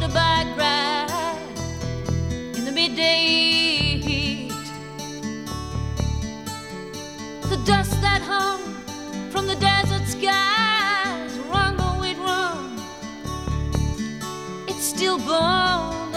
the bike ride in the midday heat. The dust that hung from the desert skies, run though it run, it's still born